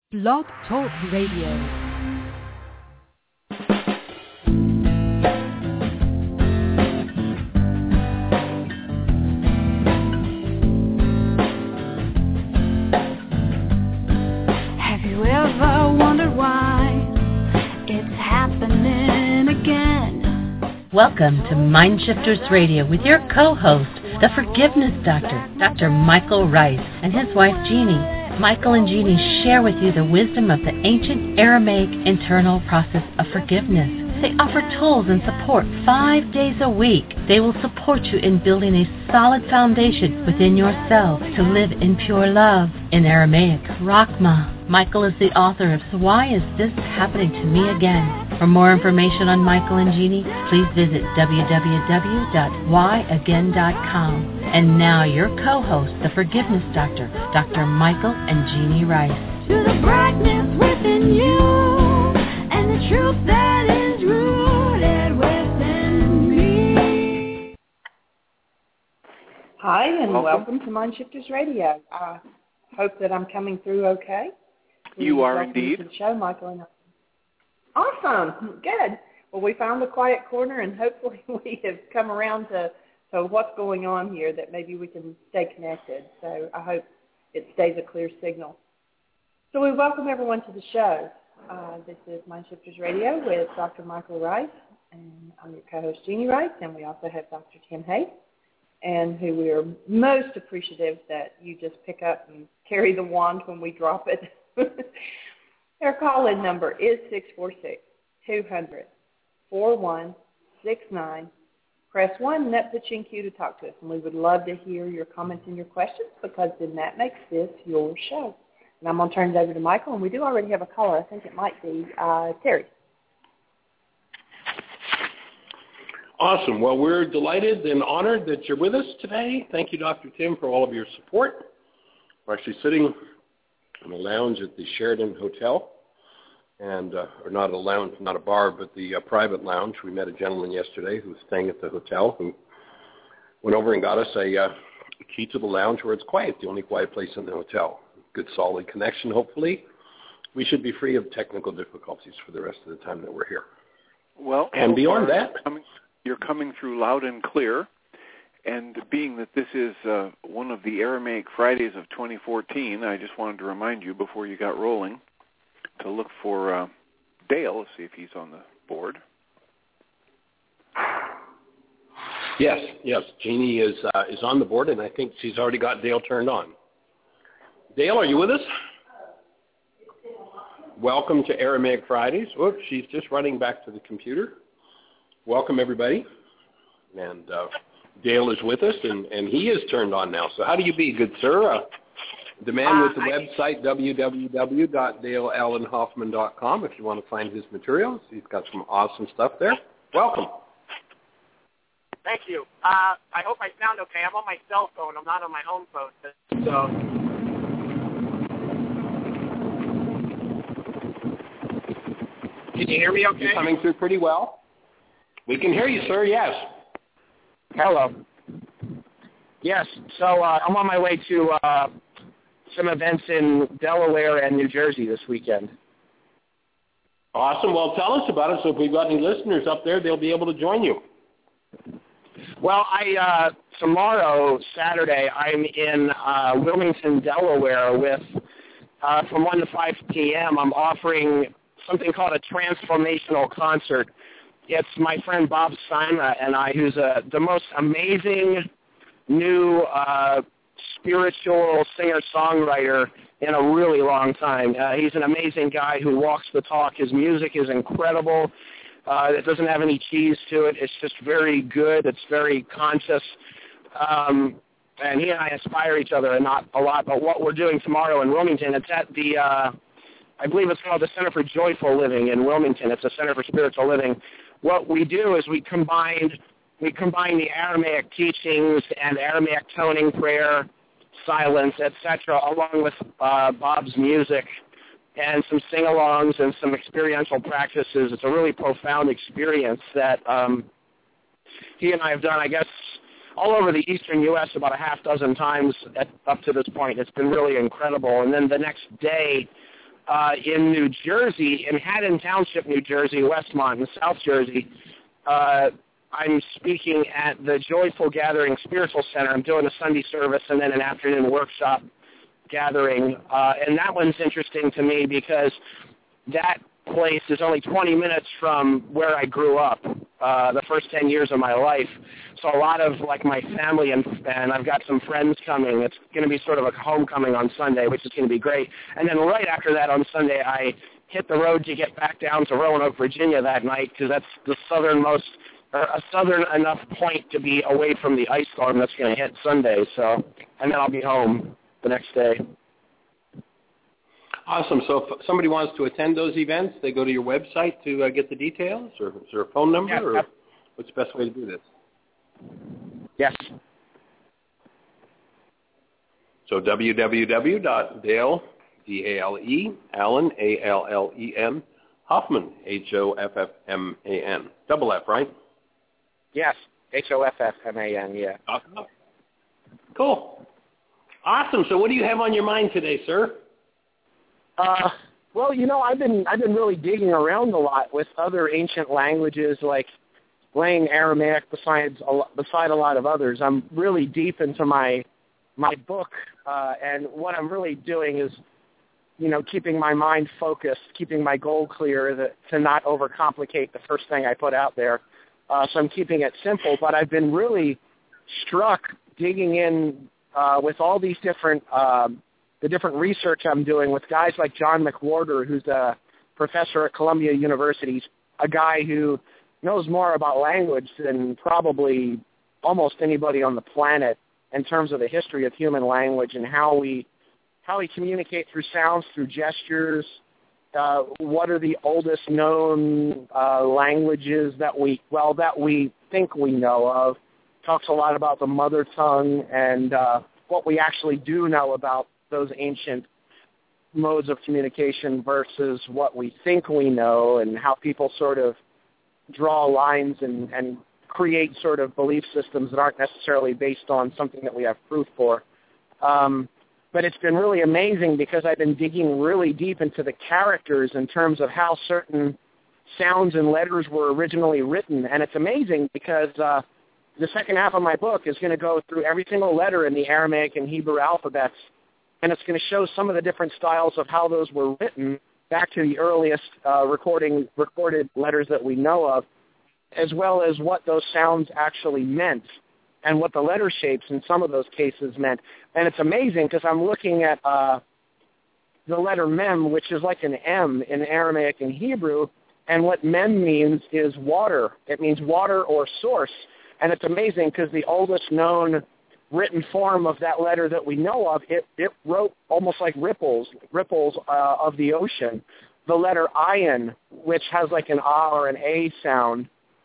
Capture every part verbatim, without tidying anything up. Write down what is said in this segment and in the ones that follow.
Blog Talk Radio. Welcome to Mindshifters Radio with your co-host, the Forgiveness Doctor, Doctor Michael Rice, and his wife Jeannie. Michael and Jeannie share with you the wisdom of the ancient Aramaic internal process of forgiveness. They offer tools and support five days a week. They will support you in building a solid foundation within yourself to live in pure love. In Aramaic, Rachma. Michael is the author of So Why Is This Happening to Me Again? For more information on Michael and Jeannie, please visit w w w dot why again dot com. And now your co-host, the Forgiveness Doctor, Doctor Michael and Jeannie Rice. To the brightness within you, and the truth that is rooted within me. Hi, and welcome, welcome to Mindshifters Radio. I hope that I'm coming through okay. Please You are welcome indeed. To the show, Michael and I. Awesome. Good. Well, we found a quiet corner, and hopefully we have come around to, to what's going on here, that maybe we can stay connected. So I hope it stays a clear signal. So we welcome everyone to the show. Uh, this is Mindshifters Radio with Doctor Michael Rice, and I'm your co-host, Jeannie Rice, and we also have Doctor Tim Hay, and who we are most appreciative that you just pick up and carry the wand when we drop it. Our call-in number is six four six, two hundred, four one six nine. Press one, and that puts you in queue to talk to us. And we would love to hear your comments and your questions, because then that makes this your show. And I'm going to turn it over to Michael, and we do already have a caller. I think it might be uh, Terry. Awesome. Well, we're delighted and honored that you're with us today. Thank you, Doctor Tim, for all of your support. We're actually sitting in a lounge at the Sheraton Hotel, and uh, or not a lounge, not a bar, but the uh, private lounge. We met a gentleman yesterday who was staying at the hotel who went over and got us a, uh, a key to the lounge where it's quiet, the only quiet place in the hotel. Good, solid connection, hopefully. We should be free of technical difficulties for the rest of the time that we're here. Well, and so beyond far, that, you're coming, you're coming through loud and clear. And being that this is uh, one of the Aramaic Fridays of twenty fourteen, I just wanted to remind you before you got rolling to look for uh, Dale, see if he's on the board. Yes, yes. Jeannie is uh, is on the board, and I think she's already got Dale turned on. Dale, are you with us? Welcome to Aramaic Fridays. Whoops, she's just running back to the computer. Welcome, everybody. And uh, Dale is with us, and, and he is turned on now. So how do you be, good sir? Uh, the man uh, with the I, website, w w w dot dale allen hoffman dot com, if you want to find his materials. He's got some awesome stuff there. Welcome. Thank you. Uh, I hope I sound okay. I'm on my cell phone. I'm not on my home phone. So. Can you hear me okay? You're coming through pretty well. We can hear you, sir, yes. Hello. Yes, so uh, I'm on my way to uh, some events in Delaware and New Jersey this weekend. Awesome. Well, tell us about it, so if we've got any listeners up there, they'll be able to join you. Well, I uh, tomorrow, Saturday, I'm in uh, Wilmington, Delaware with, uh, from one to five p.m., I'm offering something called a transformational concert. It's my friend Bob Sima and I, who's a, the most amazing new uh, spiritual singer-songwriter in a really long time. Uh, he's an amazing guy who walks the talk. His music is incredible. Uh, it doesn't have any cheese to it. It's just very good. It's very conscious. Um, and he and I inspire each other a lot, a lot. But what we're doing tomorrow in Wilmington, it's at the, uh, I believe it's called the Center for Joyful Living in Wilmington. It's a Center for Spiritual Living. What we do is we combine, we combine the Aramaic teachings and Aramaic toning, prayer, silence, et cetera, along with uh, Bob's music and some sing-alongs and some experiential practices. It's a really profound experience that um, he and I have done, I guess, all over the eastern U S about a half dozen times at, up to this point. It's been really incredible. And then the next day, uh, in New Jersey, in Haddon Township, New Jersey, Westmont, in South Jersey. Uh, I'm speaking at the Joyful Gathering Spiritual Center. I'm doing a Sunday service and then an afternoon workshop gathering. Uh, and that one's interesting to me because that place is only twenty minutes from where I grew up uh, the first ten years of my life. So a lot of, like, my family and, and I've got some friends coming. It's going to be sort of a homecoming on Sunday, which is going to be great. And then right after that on Sunday, I hit the road to get back down to Roanoke, Virginia that night because that's the southernmost, or a southern enough point to be away from the ice storm that's going to hit Sunday. So, and then I'll be home the next day. Awesome. So if somebody wants to attend those events, they go to your website to uh, get the details, or is there a phone number, yeah, or yep. what's the best way to do this? Yes. So w w w dot dale, D A L E, Allen, A L L E N, Hoffman, H O F F M A N. Double F, right? Yes, H O F F M A N, yeah. Awesome. Cool. Awesome. So what do you have on your mind today, sir? Uh, well, you know, I've been I've been really digging around a lot with other ancient languages, like laying Aramaic besides a lot, beside a lot of others. I'm really deep into my my book, uh, and what I'm really doing is, you know, keeping my mind focused, keeping my goal clear, that, to not overcomplicate the first thing I put out there. Uh, so I'm keeping it simple, but I've been really struck digging in uh, with all these different. Uh, the different research I'm doing with guys like John McWhorter, who's a professor at Columbia University. He's a guy who knows more about language than probably almost anybody on the planet in terms of the history of human language and how we how we communicate through sounds, through gestures. Uh, what are the oldest known uh, languages that we, well, that we think we know of. Talks a lot about the mother tongue and uh, what we actually do know about those ancient modes of communication versus what we think we know, and how people sort of draw lines and, and create sort of belief systems that aren't necessarily based on something that we have proof for. Um, but it's been really amazing because I've been digging really deep into the characters in terms of how certain sounds and letters were originally written. And it's amazing because uh, the second half of my book is going to go through every single letter in the Aramaic and Hebrew alphabets, and it's going to show some of the different styles of how those were written back to the earliest uh, recording recorded letters that we know of, as well as what those sounds actually meant and what the letter shapes in some of those cases meant. And it's amazing because I'm looking at uh, the letter mem, which is like an M in Aramaic and Hebrew, and what mem means is water. It means water or source. And it's amazing because the oldest known written form of that letter that we know of, it, it wrote almost like ripples, ripples uh, of the ocean. The letter ayin, which has like an ah or an a sound,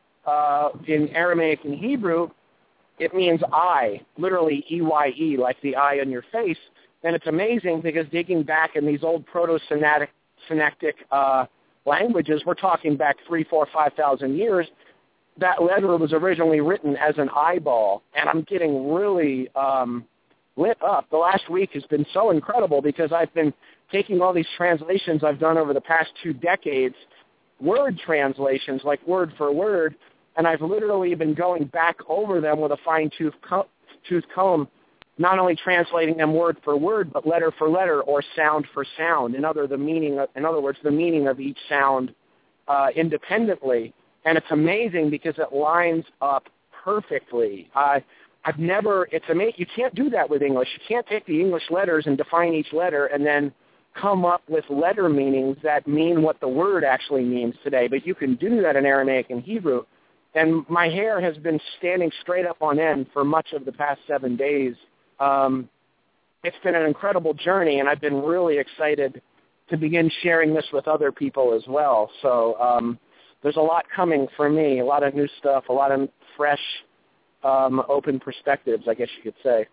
uh, in Aramaic and Hebrew, it means eye, literally E Y E, like the eye on your face. And it's amazing because digging back in these old proto-synaptic synaptic, uh, languages, we're talking back three, four, five thousand years, that letter was originally written as an eyeball, and I'm getting really um, lit up. The last week has been so incredible because I've been taking all these translations I've done over the past two decades, word translations, like word for word, and I've literally been going back over them with a fine-tooth co- tooth comb, not only translating them word for word, but letter for letter or sound for sound. In other, the meaning of, in other words, the meaning of each sound uh, independently. And it's amazing because it lines up perfectly. Uh, I've never, it's amazing. You can't do that with English. You can't take the English letters and define each letter and then come up with letter meanings that mean what the word actually means today. But you can do that in Aramaic and Hebrew. And my hair has been standing straight up on end for much of the past seven days. Um, it's been an incredible journey, and I've been really excited to begin sharing this with other people as well. So, um, there's a lot coming for me, a lot of new stuff, a lot of fresh, um, open perspectives, I guess you could say.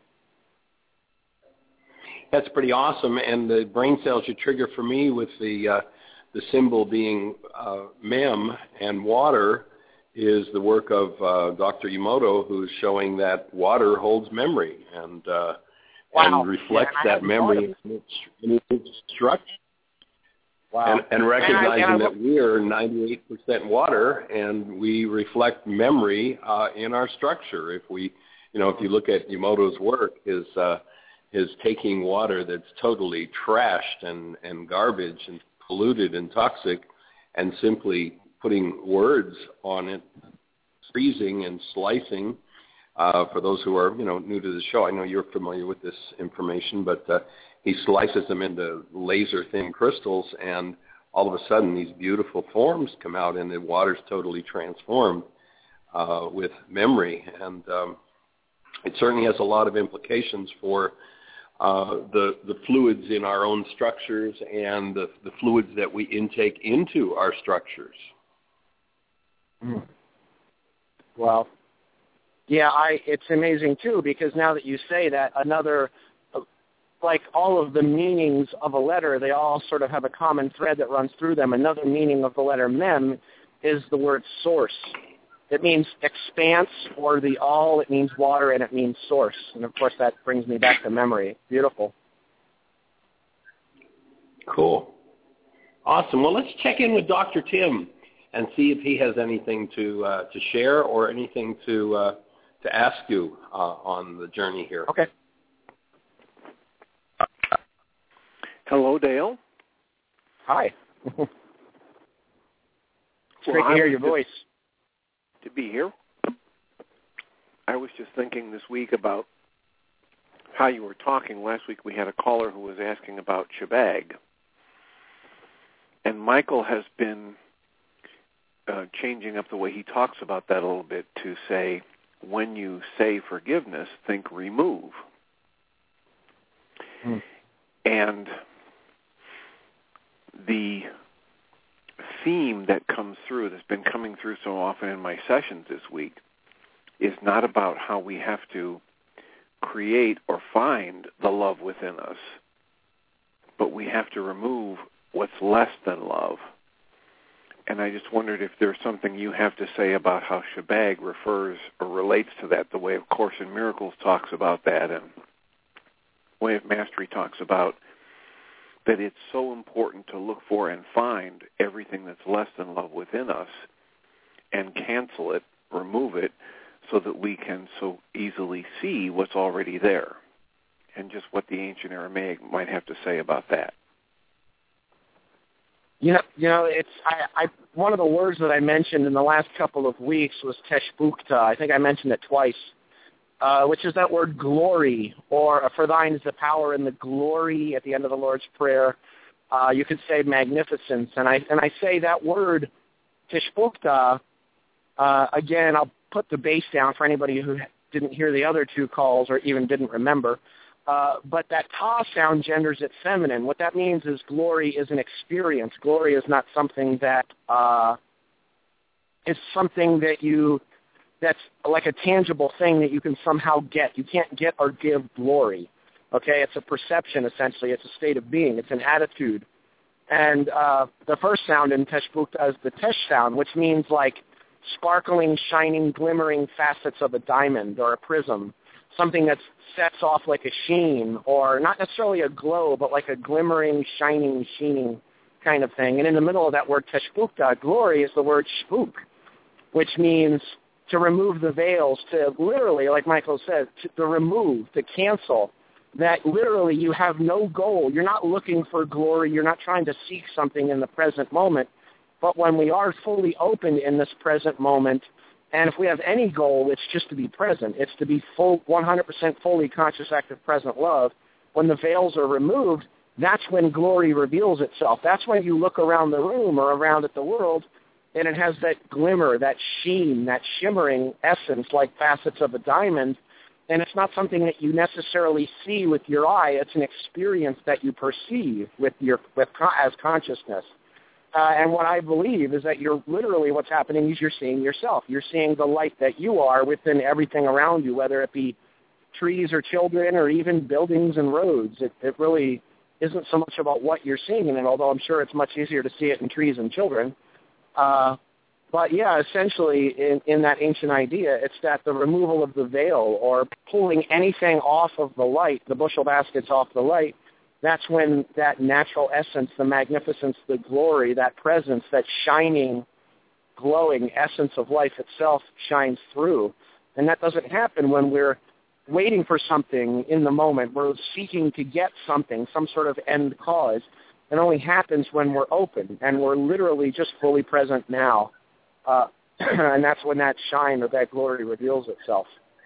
That's pretty awesome. And the brain cells you trigger for me with the uh, the symbol being uh, mem and water is the work of uh, Doctor Emoto, who's showing that water holds memory and uh, wow. and reflects yeah, that memory in its, in its structure. Wow. And, and recognizing and I, and I, that we are ninety-eight percent water, and we reflect memory uh, in our structure. If we, you know, if you look at Emoto's work, his uh, his taking water that's totally trashed and, and garbage and polluted and toxic, and simply putting words on it, freezing and slicing. Uh, for those who are, you know, new to the show, I know you're familiar with this information, but uh, he slices them into laser-thin crystals, and all of a sudden these beautiful forms come out, and the water's totally transformed uh, with memory. And um, it certainly has a lot of implications for uh, the the fluids in our own structures and the, the fluids that we intake into our structures. Mm. Well, yeah, I it's amazing, too, because now that you say that, another, like all of the meanings of a letter, they all sort of have a common thread that runs through them. Another meaning of the letter mem is the word source. It means expanse or the all. It means water, and it means source. And, of course, that brings me back to memory. Beautiful. Cool. Awesome. Well, let's check in with Doctor Tim and see if he has anything to uh, to share or anything to uh, to ask you uh, on the journey here. Okay. Hello, Dale. Hi. It's well, great to hear your voice. To be here. I was just thinking this week about how you were talking. Last week we had a caller who was asking about Shebag. And Michael has been uh, changing up the way he talks about that a little bit to say, when you say forgiveness, think remove. Hmm. And the theme that comes through, that's been coming through so often in my sessions this week, is not about how we have to create or find the love within us, but we have to remove what's less than love. And I just wondered if there's something you have to say about how Shebag refers or relates to that, the way of Course in Miracles talks about that, and Way of Mastery talks about that it's so important to look for and find everything that's less than love within us and cancel it, remove it, so that we can so easily see what's already there, and just what the ancient Aramaic might have to say about that. You know, you know, it's I, I. One of the words that I mentioned in the last couple of weeks was teshbukta. I think I mentioned it twice, uh, which is that word glory, or for thine is the power and the glory at the end of the Lord's Prayer. Uh, you could say magnificence, and I and I say that word teshbukta. Uh, again, I'll put the bass down for anybody who didn't hear the other two calls or even didn't remember. Uh, but that ta sound genders it feminine. What that means is glory is an experience. Glory is not something that uh, is something that you, that's like a tangible thing that you can somehow get. You can't get or give glory. Okay, it's a perception essentially. It's a state of being. It's an attitude. And uh, the first sound in Teshbukta is the tesh sound, which means like sparkling, shining, glimmering facets of a diamond or a prism. Something that sets off like a sheen, or not necessarily a glow, but like a glimmering, shining, sheening kind of thing. And in the middle of that word teshbukta, glory, is the word shpuk, which means to remove the veils, to literally, like Michael said, to, to remove, to cancel, that literally you have no goal. You're not looking for glory. You're not trying to seek something in the present moment. But when we are fully open in this present moment, and if we have any goal, it's just to be present. It's to be full, one hundred percent fully conscious, active, present love. When the veils are removed, that's when glory reveals itself. That's when you look around the room or around at the world, and it has that glimmer, that sheen, that shimmering essence like facets of a diamond. And it's not something that you necessarily see with your eye. It's an experience that you perceive with your with as consciousness. Uh, and what I believe is that you're literally what's happening is you're seeing yourself. You're seeing the light that you are within everything around you, whether it be trees or children or even buildings and roads. It, it really isn't so much about what you're seeing in it, although I'm sure it's much easier to see it in trees and children. Uh, but, yeah, essentially in, in that ancient idea, it's that the removal of the veil or pulling anything off of the light, the bushel baskets off the light, that's when that natural essence, the magnificence, the glory, that presence, that shining, glowing essence of life itself shines through. And that doesn't happen when we're waiting for something in the moment. We're seeking to get something, some sort of end cause. It only happens when we're open and we're literally just fully present now. Uh, and that's when that shine or that glory reveals itself.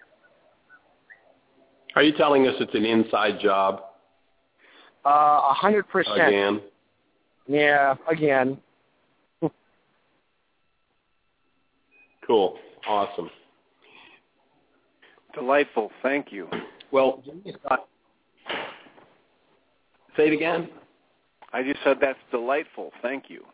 Are you telling us it's an inside job? Uh, a hundred percent. Again? Yeah, again. Cool. Awesome. Delightful. Thank you. Well, say it again. I just said that's delightful. Thank you.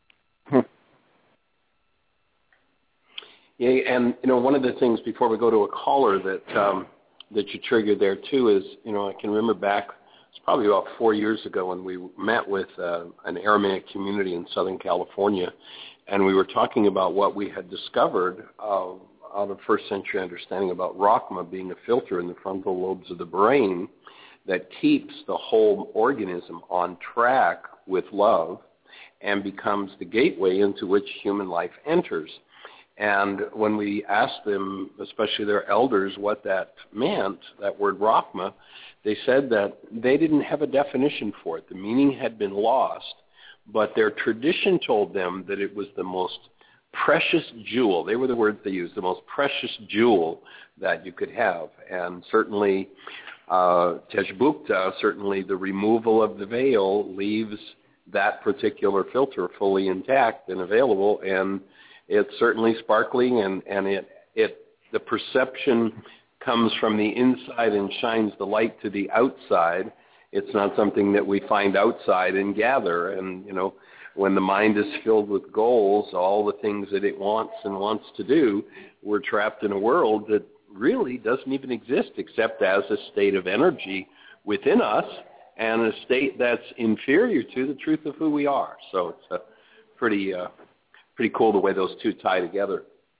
Yeah, and you know, one of the things before we go to a caller that um, that you triggered there too is, you know, I can remember back, it's probably about four years ago when we met with uh, an Aramaic community in Southern California, and we were talking about what we had discovered uh, out of first century understanding about Rachma being a filter in the frontal lobes of the brain that keeps the whole organism on track with love and becomes the gateway into which human life enters. And when we asked them, especially their elders, what that meant, that word Rachma, they said that they didn't have a definition for it. The meaning had been lost, but their tradition told them that it was the most precious jewel. They were the words they used, the most precious jewel that you could have. And certainly uh, Tejbukta, certainly the removal of the veil leaves that particular filter fully intact and available, and it's certainly sparkling, and, and it, it the perception comes from the inside and shines the light to the outside. It's not something that we find outside and gather. And, you know, when the mind is filled with goals, all the things that it wants and wants to do, we're trapped in a world that really doesn't even exist except as a state of energy within us and a state that's inferior to the truth of who we are. So it's a pretty... Uh, Pretty cool the way those two tie together.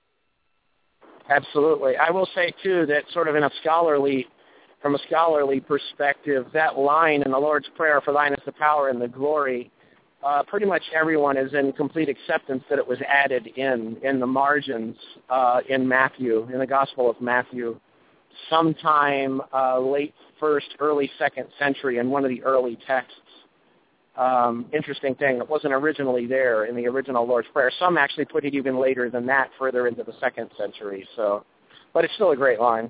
Absolutely. I will say, too, that sort of in a scholarly, from a scholarly perspective, that line in the Lord's Prayer, for thine is the power and the glory, uh, pretty much everyone is in complete acceptance that it was added in, in the margins uh, in Matthew, in the Gospel of Matthew, sometime uh, late first, early second century in one of the early texts. Um, interesting thing, it wasn't originally there in the original Lord's Prayer. Some actually put it even later than that, further into the second century. So, but it's still a great line.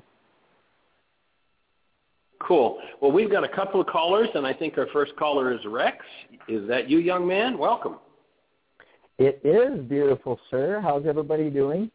Cool. Well, we've got a couple of callers, and I think our first caller is Rex. Is that you, young man? Welcome. It is beautiful, sir. How's everybody doing?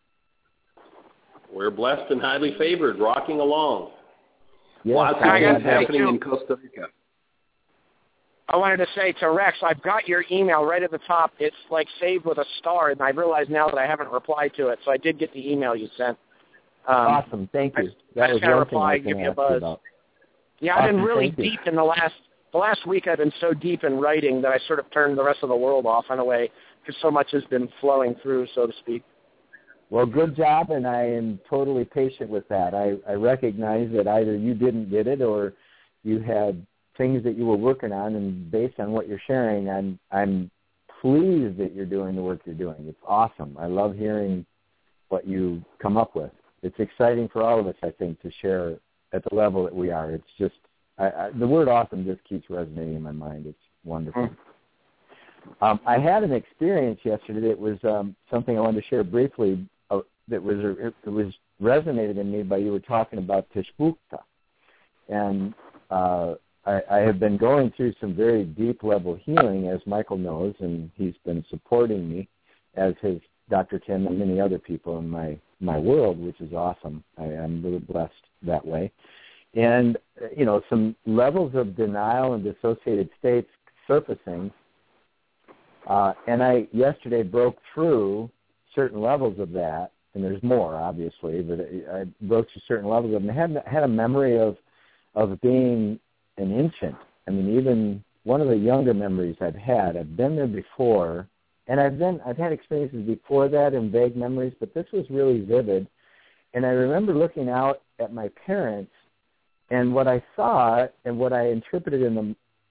We're blessed and highly favored, rocking along. Yes, Lots of things happening in Costa Rica. I wanted to say to Rex, I've got your email right at the top. It's like saved with a star, and I realize now that I haven't replied to it. So I did get the email you sent. Um, awesome, thank you. I, that I was just one reply, thing I give was you a going to ask you buzz. about. Yeah, awesome, I've been really thank you. deep in the last the last week. I've been so deep in writing that I sort of turned the rest of the world off in a way, because so much has been flowing through, so to speak. Well, good job, and I am totally patient with that. I, I recognize that either you didn't get it or you had things that you were working on, and based on what you're sharing, I'm I'm pleased that you're doing the work you're doing. It's awesome. I love hearing what you come up with. It's exciting for all of us, I think, to share at the level that we are. It's just, I, I, the word awesome just keeps resonating in my mind. It's wonderful. Um, I had an experience yesterday that was um, something I wanted to share briefly uh, that was, it, it was resonated in me by you were talking about Teshbukta. And uh, I, I have been going through some very deep-level healing, as Michael knows, and he's been supporting me, as has Doctor Tim and many other people in my, my world, which is awesome. I, I'm really blessed that way. And, you know, some levels of denial and dissociated states surfacing, uh, and I yesterday broke through certain levels of that, and there's more, obviously, but I broke through certain levels of them. I had, had a memory of of being an infant. I mean, even one of the younger memories I've had, I've been there before, and I've been I've had experiences before that in vague memories, but this was really vivid. And I remember looking out at my parents, and what I saw and what I interpreted in the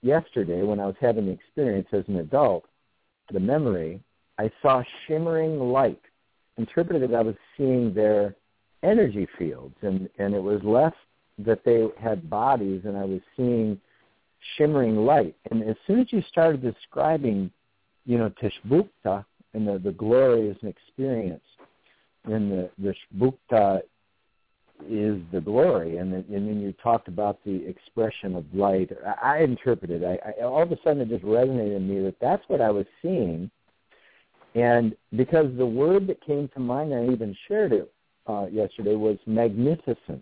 yesterday when I was having the experience as an adult, the memory, I saw shimmering light. Interpreted that I was seeing their energy fields, and, and it was less that they had bodies, and I was seeing shimmering light. And as soon as you started describing, you know, Teshbukta and the, the glory as an experience, and the, the Shbukta is the glory, and, the, and then you talked about the expression of light. I, I interpreted, I, I, all of a sudden it just resonated in me that that's what I was seeing. And because the word that came to mind, I even shared it uh, yesterday, was magnificence.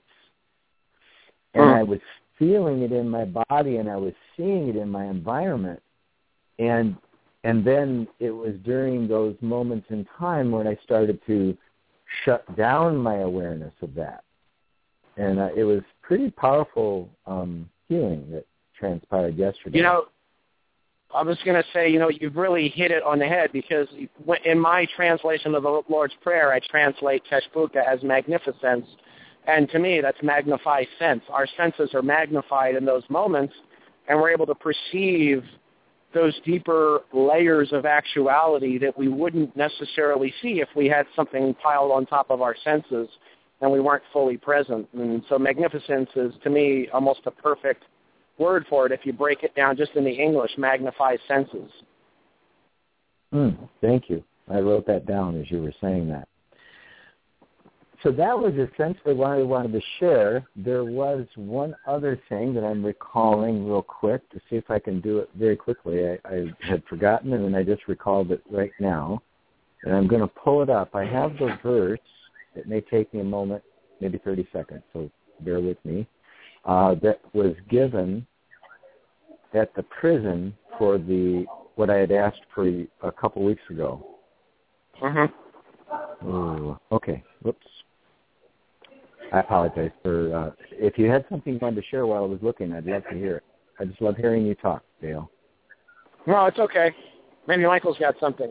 And I was feeling it in my body, and I was seeing it in my environment. And and then it was during those moments in time when I started to shut down my awareness of that. And uh, it was pretty powerful um, healing that transpired yesterday. You know, I was going to say, you know, you've really hit it on the head, because in my translation of the Lord's Prayer, I translate Teshbukta as magnificence. And to me, that's magnified sense. Our senses are magnified in those moments, and we're able to perceive those deeper layers of actuality that we wouldn't necessarily see if we had something piled on top of our senses and we weren't fully present. And so magnificence is, to me, almost a perfect word for it if you break it down just in the English, magnifies senses. Mm, thank you. I wrote that down as you were saying that. So that was essentially what I wanted to share. There was one other thing that I'm recalling real quick to see if I can do it very quickly. I, I had forgotten it, and I just recalled it right now. And I'm going to pull it up. I have the verse. It may take me a moment, maybe thirty seconds, so bear with me. Uh, that was given at the prison for the what I had asked for a couple weeks ago. Mm-hmm. Ooh, okay. Whoops. I apologize for, uh, if you had something you wanted to share while I was looking, I'd love to hear it. I just love hearing you talk, Dale. No, it's okay. Maybe Michael's got something.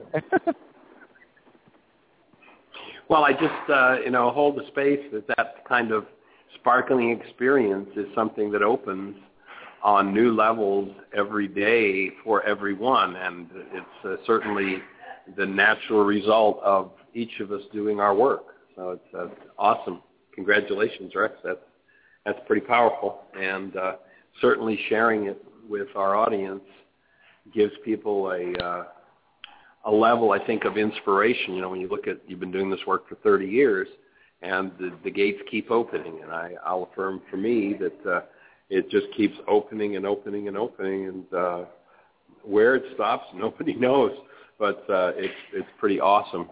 Well, I just, uh, you know, hold the space that that kind of sparkling experience is something that opens on new levels every day for everyone, and it's uh, certainly the natural result of each of us doing our work. So it's uh, awesome. Congratulations, Rex. That's that's pretty powerful, and uh, certainly sharing it with our audience gives people a uh, a level, I think, of inspiration. You know, when you look at, you've been doing this work for thirty years, and the, the gates keep opening, and I, I'll affirm for me that uh, it just keeps opening and opening and opening, and uh, where it stops, nobody knows, but uh, it's it's pretty awesome.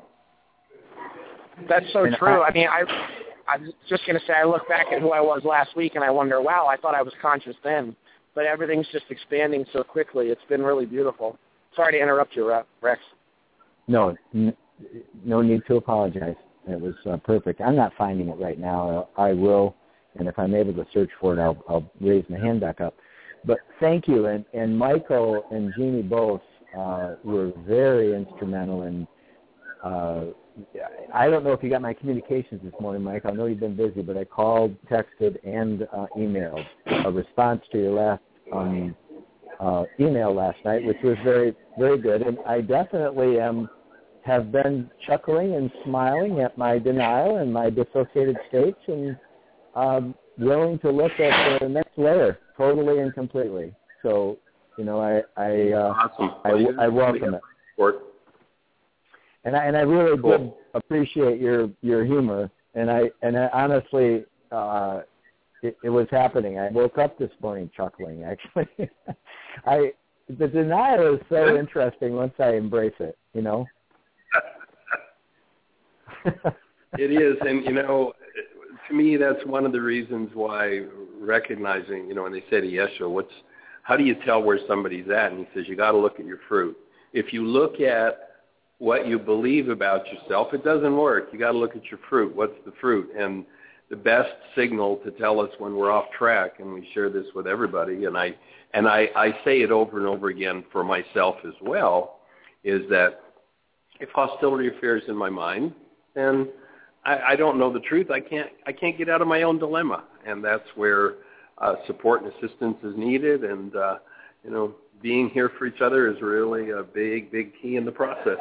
That's so true. I mean, I, I was just going to say, I look back at who I was last week, and I wonder, wow, I thought I was conscious then, but everything's just expanding so quickly. It's been really beautiful. Sorry to interrupt you, Rex. No, n- no need to apologize. It was uh, perfect. I'm not finding it right now. I will, and if I'm able to search for it, I'll, I'll raise my hand back up. But thank you, and, and Michael and Jeannie both uh, were very instrumental in uh, I don't know if you got my communications this morning, Mike. I know you've been busy, but I called, texted, and uh, emailed a response to your last um, uh, email last night, which was very, very good. And I definitely am, have been chuckling and smiling at my denial and my dissociated states, and um, willing to look at the next layer totally and completely. So, you know, I I, uh, awesome. I, I welcome it. And I and I really cool. did appreciate your, your humor, and I and I honestly, uh, it, it was happening. I woke up this morning chuckling. Actually, I the denial is so interesting once I embrace it. You know, it is, and you know, to me, that's one of the reasons why recognizing, you know, when they say to Yeshua, "What's how do you tell where somebody's at?" And he says, "You got to look at your fruit. If you look at what you believe about yourself, it doesn't work. You got to look at your fruit. What's the fruit?" And the best signal to tell us when we're off track, and we share this with everybody, and I and I, I say it over and over again for myself as well, is that if hostility appears in my mind, then I, I don't know the truth. I can't I can't get out of my own dilemma, and that's where uh, support and assistance is needed. And uh, you know, being here for each other is really a big, big key in the process.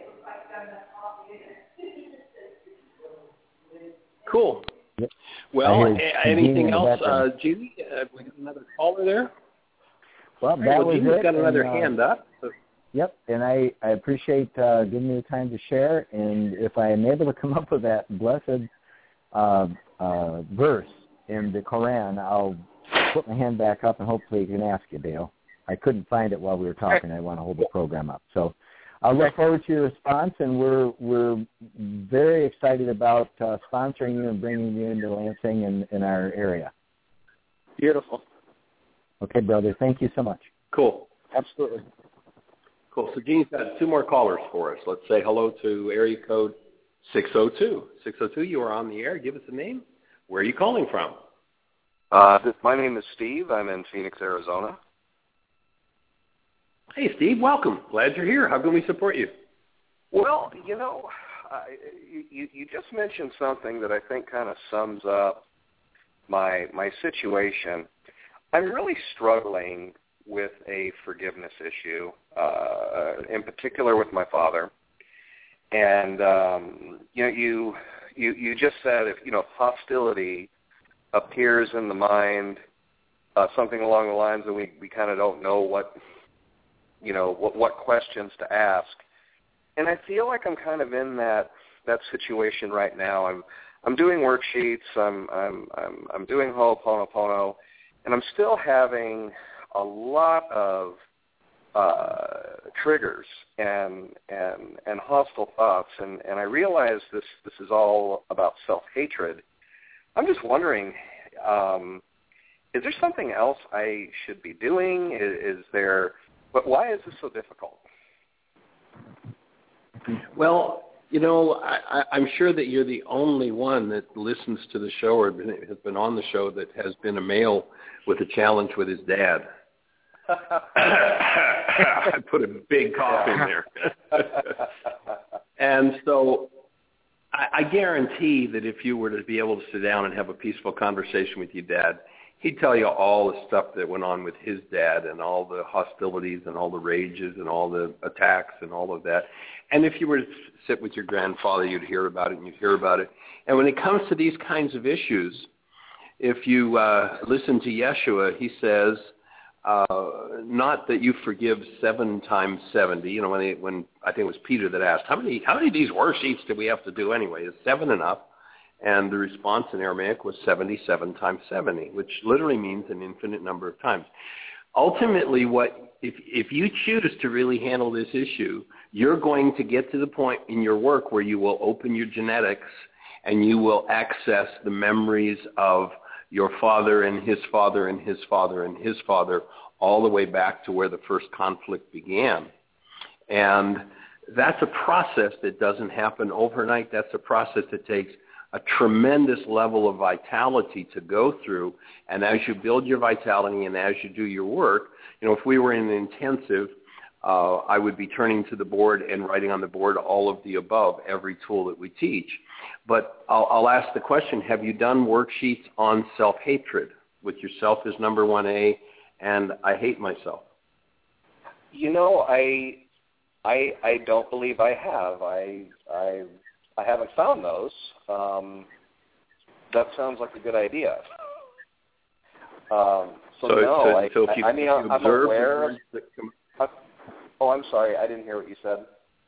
Cool. Yep. Well, heard a- anything Jeannie in the else, uh, background. Judy? Uh, we got another caller there. Well, All right, that well, was Jeannie's it. got another and, uh, hand up. So. Yep, and I, I appreciate uh, giving me the time to share. And if I am able to come up with that blessed uh, uh, verse in the Quran, I'll put my hand back up and hopefully you can ask you, Dale. I couldn't find it while we were talking. I want to hold the program up. So I'll look forward to your response, and we're we're very excited about uh, sponsoring you and bringing you into Lansing and in our area. Beautiful. Okay, brother. Thank you so much. Cool. Absolutely. Cool. So Jeannie's got two more callers for us. Let's say hello to area code six oh two. six oh two, you are on the air. Give us a name. Where are you calling from? Uh, this, my name is Steve. I'm in Phoenix, Arizona. Hey, Steve. Welcome. Glad you're here. How can we support you? Well, you know, uh, you, you just mentioned something that I think kind of sums up my my situation. I'm really struggling with a forgiveness issue, uh, in particular with my father. And um, you know, you you you just said if you know hostility appears in the mind, uh, something along the lines that we we kind of don't know what you know what what questions to ask. And I feel like I'm kind of in that that situation right now. I'm I'm doing worksheets. I'm I'm I'm I'm doing Ho'oponopono, and I'm still having a lot of uh, triggers and and and hostile thoughts. And, and I realize this this is all about self-hatred. I'm just wondering, um, is there something else I should be doing? Is, is there? But why is this so difficult? Well, you know, I, I'm sure that you're the only one that listens to the show or has been on the show that has been a male with a challenge with his dad. I put a big cough in there. And so I, I guarantee that if you were to be able to sit down and have a peaceful conversation with your dad, he'd tell you all the stuff that went on with his dad and all the hostilities and all the rages and all the attacks and all of that. And if you were to sit with your grandfather, you'd hear about it and you'd hear about it. And when it comes to these kinds of issues, if you uh, listen to Yeshua, he says, uh, not that you forgive seven times seventy. You know, when, they, when I think it was Peter that asked, how many, how many of these worksheets do we have to do anyway? Is seven enough? And the response in Aramaic was seventy-seven times seventy, which literally means an infinite number of times. Ultimately, what if, if you choose to really handle this issue, you're going to get to the point in your work where you will open your genetics and you will access the memories of your father and his father and his father and his father all the way back to where the first conflict began. And that's a process that doesn't happen overnight. That's a process that takes a tremendous level of vitality to go through. And as you build your vitality and as you do your work, you know, if we were in an intensive, uh, I would be turning to the board and writing on the board all of the above, every tool that we teach. But I'll, I'll ask the question, have you done worksheets on self-hatred with yourself as number one A and I hate myself? You know, I I I don't believe I have. I I I haven't found those. Um, that sounds like a good idea. Um, so, so no, so, I, so if you, I, I mean, if you I'm observe aware. the words that come, uh, oh, I'm sorry, I didn't hear what you said.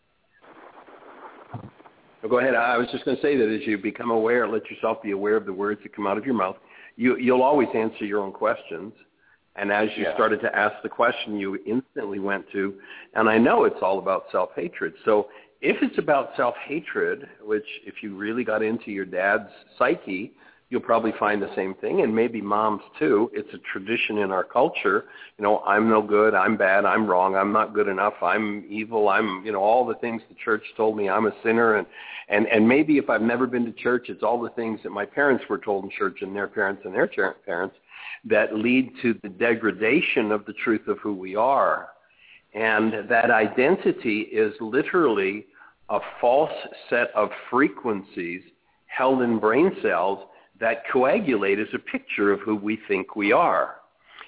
oh, go ahead. I was just going to say that as you become aware, let yourself be aware of the words that come out of your mouth. You, you'll always answer your own questions. And as you yeah. started to ask the question, you instantly went to, and I know it's all about self-hatred. So if it's about self-hatred, which if you really got into your dad's psyche, you'll probably find the same thing, and maybe mom's too. It's a tradition in our culture. You know, I'm no good, I'm bad, I'm wrong, I'm not good enough, I'm evil, I'm, you know, all the things the church told me, I'm a sinner. And, and, and maybe if I've never been to church, it's all the things that my parents were told in church and their parents and their parents that lead to the degradation of the truth of who we are. And that identity is literally a false set of frequencies held in brain cells that coagulate as a picture of who we think we are.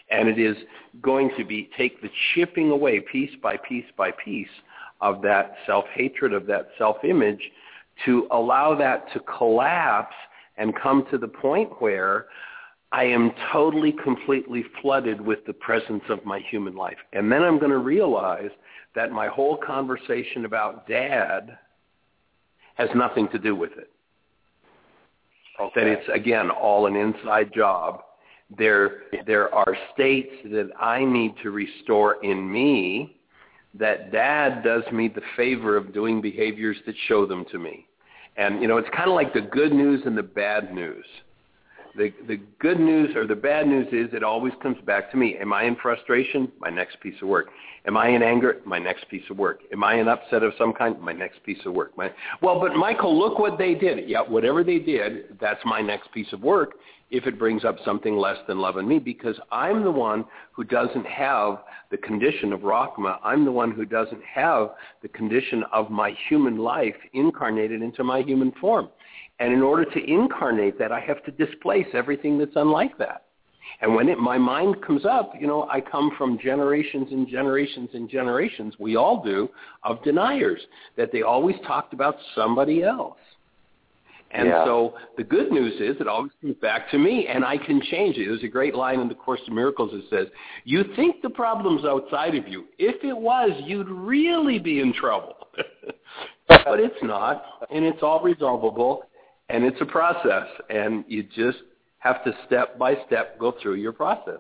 And it is going to be take the chipping away piece by piece by piece of that self-hatred, of that self-image, to allow that to collapse and come to the point where I am totally, completely flooded with the presence of my human life. And then I'm going to realize that my whole conversation about Dad has nothing to do with it. Okay. That it's, again, all an inside job. There, there are states that I need to restore in me that Dad does me the favor of doing behaviors that show them to me. And, you know, it's kind of like the good news and the bad news. The the good news or the bad news is it always comes back to me. Am I in frustration? My next piece of work. Am I in anger? My next piece of work. Am I in upset of some kind? My next piece of work. My, well, but Michael, look what they did. Yeah, whatever they did, that's my next piece of work if it brings up something less than love in me, because I'm the one who doesn't have the condition of Rahma. I'm the one who doesn't have the condition of my human life incarnated into my human form. And in order to incarnate that, I have to displace everything that's unlike that. And when it, my mind comes up, you know, I come from generations and generations and generations, we all do, of deniers, that they always talked about somebody else. And yeah. so the good news is it always comes back to me, and I can change it. There's a great line in the Course in Miracles that says, you think the problem's outside of you. If it was, you'd really be in trouble. But it's not, and it's all resolvable. And it's a process, and you just have to step by step go through your process.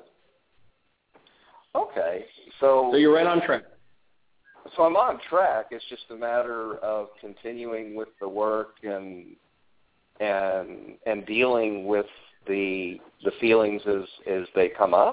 Okay, so so you're right on track. So I'm on track. It's just a matter of continuing with the work and and and dealing with the the feelings as as they come up.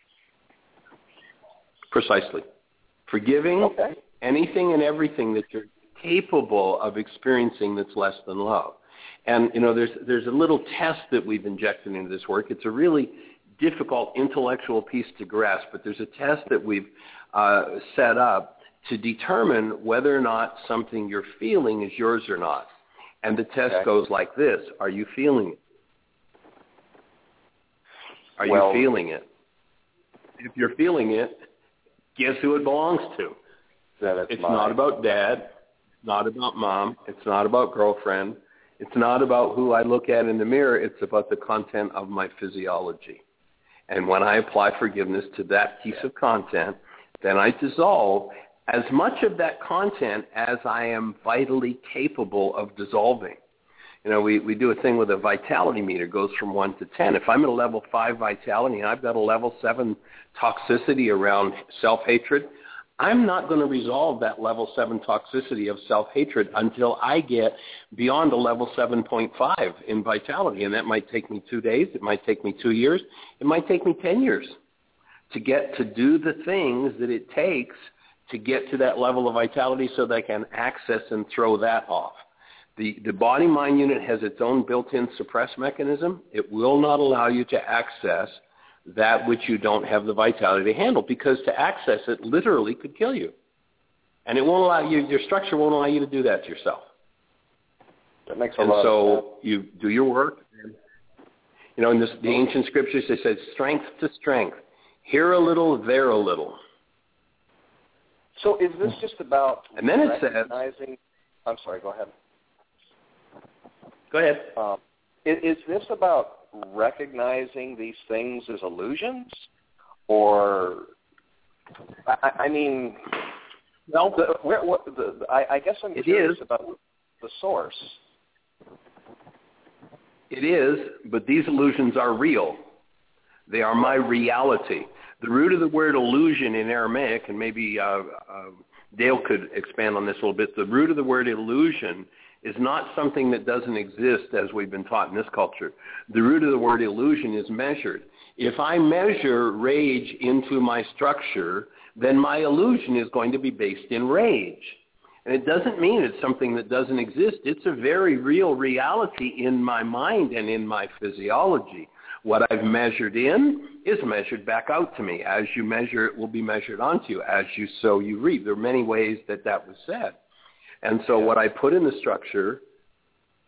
Precisely. Forgiving okay. anything and everything that you're capable of experiencing that's less than love. And, you know, there's there's a little test that we've injected into this work. It's a really difficult intellectual piece to grasp, but there's a test that we've uh, set up to determine whether or not something you're feeling is yours or not. And the test okay. goes like this. Are you feeling it? Are well, you feeling it? If you're feeling it, guess who it belongs to? That it's it's mine. Not about Dad. It's not about Mom. It's not about girlfriend. It's not about who I look at in the mirror. It's about the content of my physiology. And when I apply forgiveness to that piece of content, then I dissolve as much of that content as I am vitally capable of dissolving. You know, we, we do a thing with a vitality meter. It goes from one to ten. If I'm at a level five vitality and I've got a level seven toxicity around self-hatred, I'm not going to resolve that level seven toxicity of self-hatred until I get beyond a level seven point five in vitality. And that might take me two days. It might take me two years. It might take me ten years to get to do the things that it takes to get to that level of vitality so that I can access and throw that off. The, the body-mind unit has its own built-in suppress mechanism. It will not allow you to access that which you don't have the vitality to handle, because to access it literally could kill you. And it won't allow you, your structure won't allow you to do that to yourself. That makes a and lot so of sense. You do your work. And, you know, in this, the ancient scriptures, they said strength to strength. Here a little, there a little. So is this just about and then it recognizing... says, I'm sorry, go ahead. Go ahead. Um, is, is this about recognizing these things as illusions, or I, I mean, well, the, where, what, the, I, I guess I'm curious about the source. It is, but these illusions are real. They are my reality. The root of the word illusion in Aramaic, and maybe uh, uh, Dale could expand on this a little bit. The root of the word illusion is not something that doesn't exist as we've been taught in this culture. The root of the word illusion is measured. If I measure rage into my structure, then my illusion is going to be based in rage. And it doesn't mean it's something that doesn't exist. It's a very real reality in my mind and in my physiology. What I've measured in is measured back out to me. As you measure, it will be measured onto you. As you sow, you reap. There are many ways that that was said. And so what I put in the structure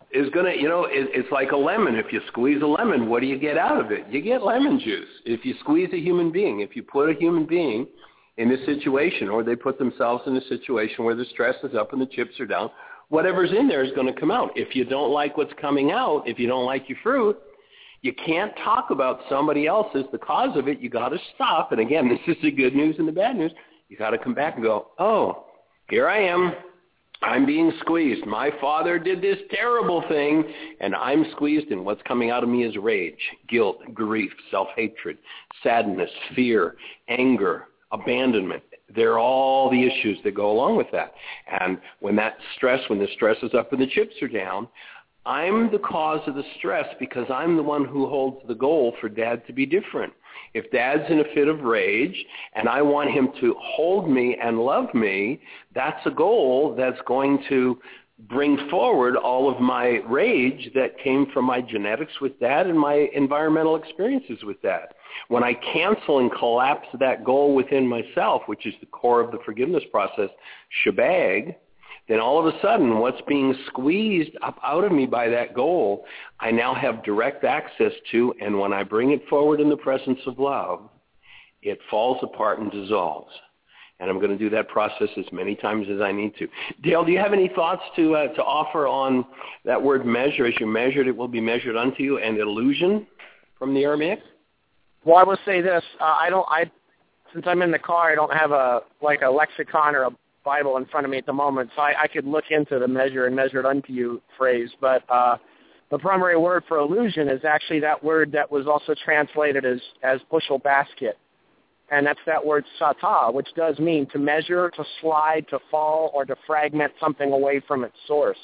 is going to, you know, it, it's like a lemon. If you squeeze a lemon, what do you get out of it? You get lemon juice. If you squeeze a human being, if you put a human being in this situation, or they put themselves in a situation where the stress is up and the chips are down, whatever's in there is going to come out. If you don't like what's coming out, if you don't like your fruit, you can't talk about somebody else as the cause of it. You got to stop. And again, this is the good news and the bad news. You got to come back and go, oh, here I am. I'm being squeezed. My father did this terrible thing, and I'm squeezed, and what's coming out of me is rage, guilt, grief, self-hatred, sadness, fear, anger, abandonment. They're all the issues that go along with that. And when that stress, when the stress is up and the chips are down, I'm the cause of the stress because I'm the one who holds the goal for Dad to be different. If Dad's in a fit of rage and I want him to hold me and love me, that's a goal that's going to bring forward all of my rage that came from my genetics with Dad and my environmental experiences with Dad. When I cancel and collapse that goal within myself, which is the core of the forgiveness process, shebag, then all of a sudden what's being squeezed up out of me by that goal, I now have direct access to, and when I bring it forward in the presence of love, it falls apart and dissolves. And I'm going to do that process as many times as I need to. Dale, do you have any thoughts to uh, to offer on that word measure? As you measured, it will be measured unto you, and illusion from the Aramaic? Well, I will say this. Uh, I don't, I, since I'm in the car, I don't have a, like a lexicon or a Bible in front of me at the moment, so I, I could look into the measure and measured unto you phrase, but uh, the primary word for illusion is actually that word that was also translated as, as bushel basket, and that's that word sata, which does mean to measure, to slide, to fall, or to fragment something away from its source.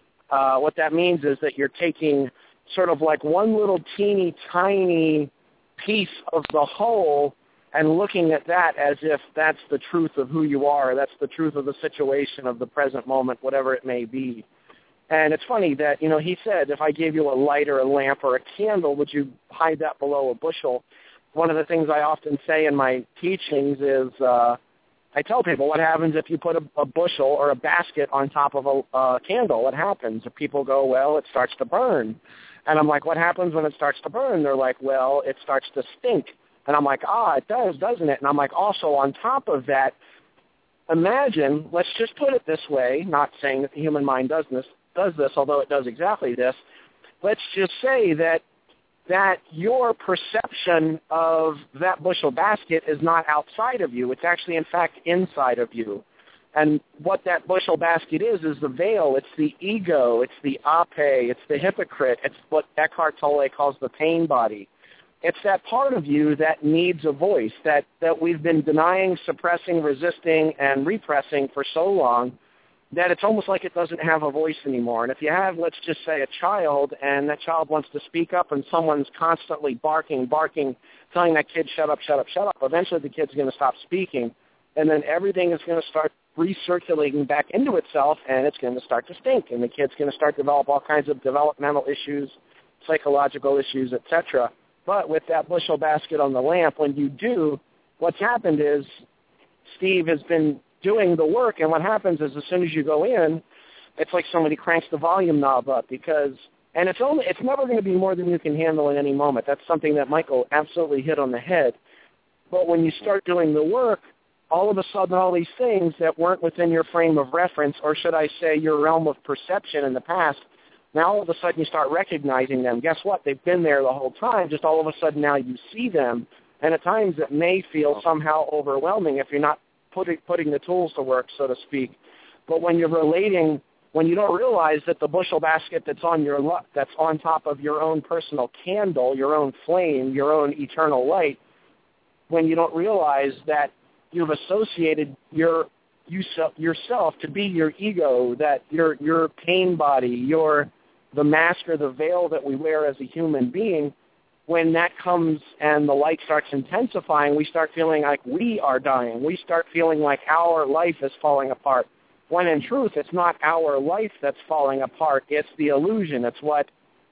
Uh, what that means is that you're taking sort of like one little teeny tiny piece of the whole and looking at that as if that's the truth of who you are, that's the truth of the situation, of the present moment, whatever it may be. And it's funny that, you know, he said, if I gave you a light or a lamp or a candle, would you hide that below a bushel? One of the things I often say in my teachings is uh, I tell people what happens if you put a, a bushel or a basket on top of a uh, candle. What happens? If people go, well, it starts to burn. And I'm like, what happens when it starts to burn? They're like, well, it starts to stink. And I'm like, ah, it does, doesn't it? And I'm like, also on top of that, imagine, let's just put it this way, not saying that the human mind does this, does this, although it does exactly this. Let's just say that that your perception of that bushel basket is not outside of you. It's actually, in fact, inside of you. And what that bushel basket is is the veil. It's the ego. It's the ape. It's the hypocrite. It's what Eckhart Tolle calls the pain body. It's that part of you that needs a voice, that, that we've been denying, suppressing, resisting, and repressing for so long that it's almost like it doesn't have a voice anymore. And if you have, let's just say, a child, and that child wants to speak up, and someone's constantly barking, barking, telling that kid, shut up, shut up, shut up, eventually the kid's going to stop speaking, and then everything is going to start recirculating back into itself, and it's going to start to stink, and the kid's going to start to develop all kinds of developmental issues, psychological issues, et cetera. But with that bushel basket on the lamp, when you do, what's happened is Steve has been doing the work, and what happens is as soon as you go in, it's like somebody cranks the volume knob up because, and it's only, it's never going to be more than you can handle in any moment. That's something that Michael absolutely hit on the head. But when you start doing the work, all of a sudden all these things that weren't within your frame of reference, or should I say your realm of perception in the past, now all of a sudden you start recognizing them. Guess what? They've been there the whole time. Just all of a sudden now you see them. And at times it may feel somehow overwhelming if you're not putting, putting the tools to work, so to speak. But when you're relating, when you don't realize that the bushel basket that's on your that's on top of your own personal candle, your own flame, your own eternal light, when you don't realize that you've associated your you, yourself to be your ego, that your your pain body, your the mask or the veil that we wear as a human being, when that comes and the light starts intensifying, we start feeling like we are dying. We start feeling like our life is falling apart. When in truth, it's not our life that's falling apart. It's the illusion. It's what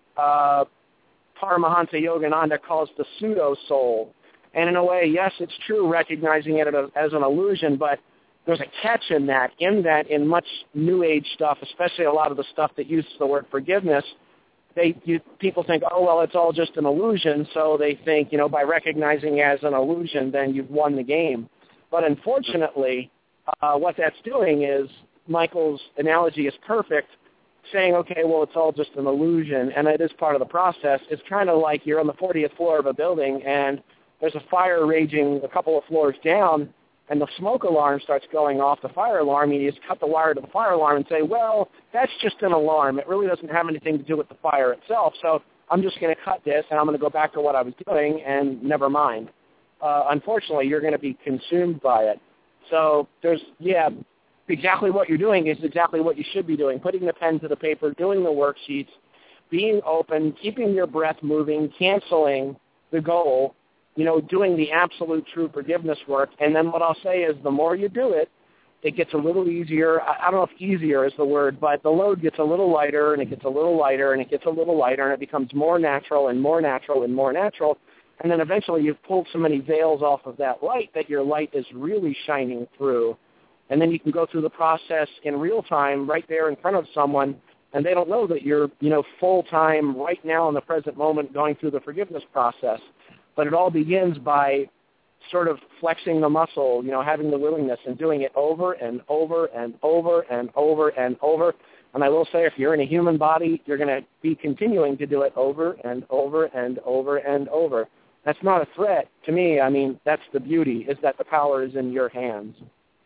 uh, Paramahansa Yogananda calls the pseudo-soul. And in a way, yes, it's true recognizing it as an illusion, but there's a catch in that, in that in much New Age stuff, especially a lot of the stuff that uses the word forgiveness, they you, people think, oh, well, it's all just an illusion, so they think, you know, by recognizing it as an illusion, then you've won the game. But unfortunately, uh, what that's doing is, Michael's analogy is perfect, saying, okay, well, it's all just an illusion, and it is part of the process. It's kind of like you're on the fortieth floor of a building, and there's a fire raging a couple of floors down, and the smoke alarm starts going off, the fire alarm, and you just cut the wire to the fire alarm and say, well, that's just an alarm. It really doesn't have anything to do with the fire itself, so I'm just going to cut this, and I'm going to go back to what I was doing, and never mind. Uh, unfortunately, you're going to be consumed by it. So there's, yeah, exactly what you're doing is exactly what you should be doing, putting the pen to the paper, doing the worksheets, being open, keeping your breath moving, canceling the goal, you know, doing the absolute true forgiveness work. And then what I'll say is the more you do it, it gets a little easier. I don't know if easier is the word, but the load gets a little lighter, and it gets a little lighter, and it gets a little lighter, and it becomes more natural and more natural and more natural. And then eventually you've pulled so many veils off of that light that your light is really shining through. And then you can go through the process in real time right there in front of someone, and they don't know that you're, you know, full-time right now in the present moment going through the forgiveness process. But it all begins by sort of flexing the muscle, you know, having the willingness and doing it over and over and over and over and over. And I will say, if you're in a human body, you're going to be continuing to do it over and over and over and over. That's not a threat to me. I mean, that's the beauty, is that the power is in your hands.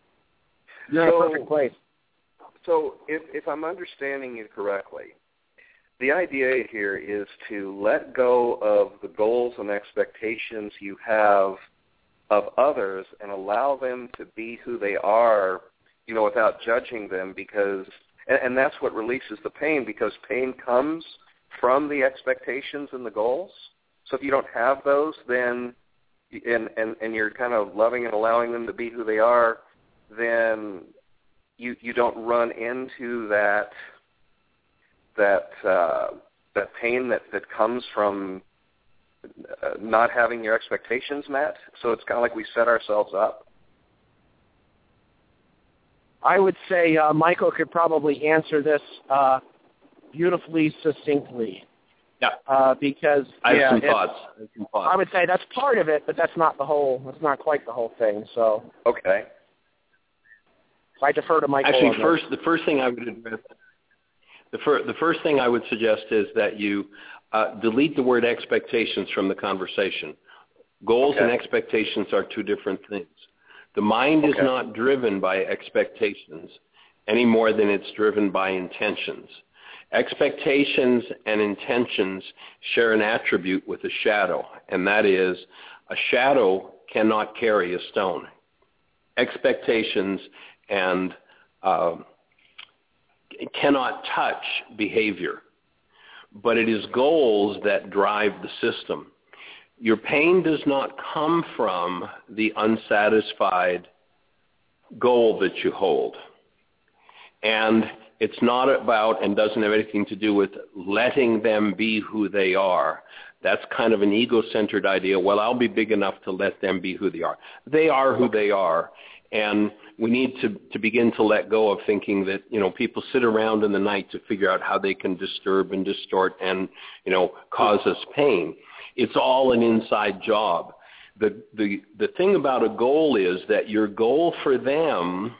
You're in so, a perfect place. So if, if I'm understanding you correctly, the idea here is to let go of the goals and expectations you have of others and allow them to be who they are, you know, without judging them, because, and, and that's what releases the pain, because pain comes from the expectations and the goals. So if you don't have those, then, and, and, and you're kind of loving and allowing them to be who they are, then you you don't run into that that uh, that pain that, that comes from uh, not having your expectations met. So it's kind of like we set ourselves up. I would say uh, Michael could probably answer this uh, beautifully succinctly. Yeah. Uh, because I have yeah, some thoughts. I have some thoughts. I would say that's part of it, but that's not the whole. That's not quite the whole thing. So okay. I defer to Michael. Actually, on first, the first thing I would address, the, fir- the first thing I would suggest is that you uh, delete the word expectations from the conversation. Goals okay. and expectations are two different things. The mind okay. is not driven by expectations any more than it's driven by intentions. Expectations and intentions share an attribute with a shadow, and that is a shadow cannot carry a stone. Expectations and uh, cannot touch behavior, but it is goals that drive the system. Your pain does not come from the unsatisfied goal that you hold. And it's not about and doesn't have anything to do with letting them be who they are. That's kind of an ego-centered idea. Well, I'll be big enough to let them be who they are. They are who they are. And we need to, to begin to let go of thinking that, you know, people sit around in the night to figure out how they can disturb and distort and, you know, cause us pain. It's all an inside job. The, the, the thing about a goal is that your goal for them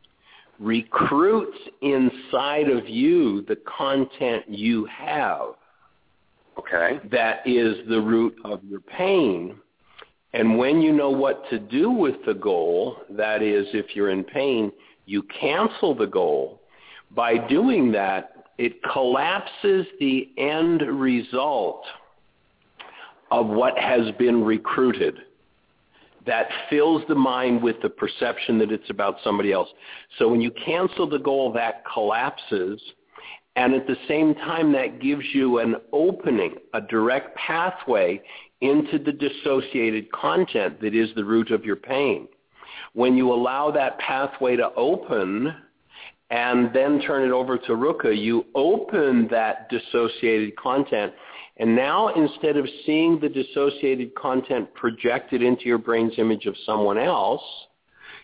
recruits inside of you the content you have. Okay. That is the root of your pain. And when you know what to do with the goal, that is, if you're in pain, you cancel the goal. By doing that, it collapses the end result of what has been recruited. That fills the mind with the perception that it's about somebody else. So when you cancel the goal, that collapses, and at the same time that gives you an opening, a direct pathway into the dissociated content that is the root of your pain. When you allow that pathway to open and then turn it over to Ruka, you open that dissociated content. And now instead of seeing the dissociated content projected into your brain's image of someone else,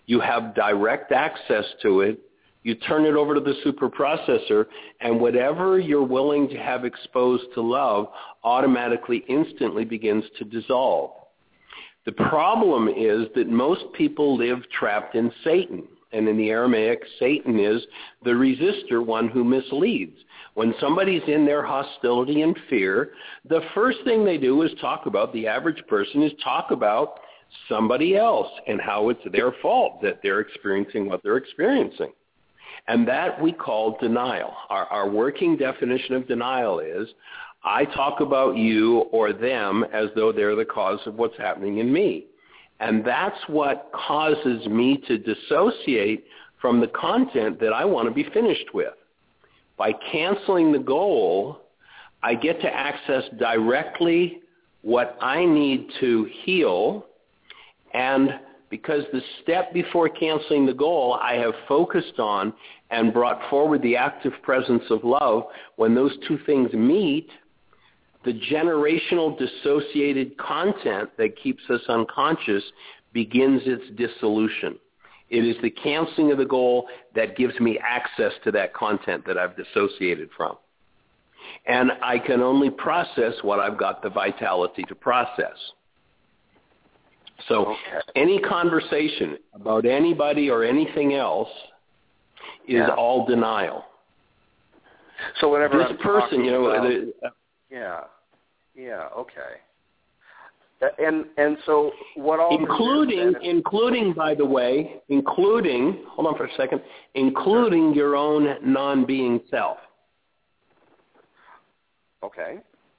You have direct access to it. You turn it over to the super processor, and whatever you're willing to have exposed to love automatically, instantly begins to dissolve. The problem is that most people live trapped in Satan. And in the Aramaic, Satan is the resistor, one who misleads. When somebody's in their hostility and fear, the first thing they do is talk about, the average person is talk about somebody else and how it's their fault that they're experiencing what they're experiencing. And that we call denial. Our, our working definition of denial is, I talk about you or them as though they're the cause of what's happening in me. And that's what causes me to dissociate from the content that I want to be finished with. By canceling the goal, I get to access directly what I need to heal, and because the step before canceling the goal I have focused on and brought forward the active presence of love, when those two things meet, the generational dissociated content that keeps us unconscious begins its dissolution. It is the canceling of the goal that gives me access to that content that I've dissociated from. And I can only process what I've got the vitality to process. So okay. Any conversation about anybody or anything else is yeah. all denial. So whenever this I'm person, you know, about, the, uh, yeah, yeah, okay. And and so what all including is, including by the way, including hold on for a second, including your own non-being self. Okay.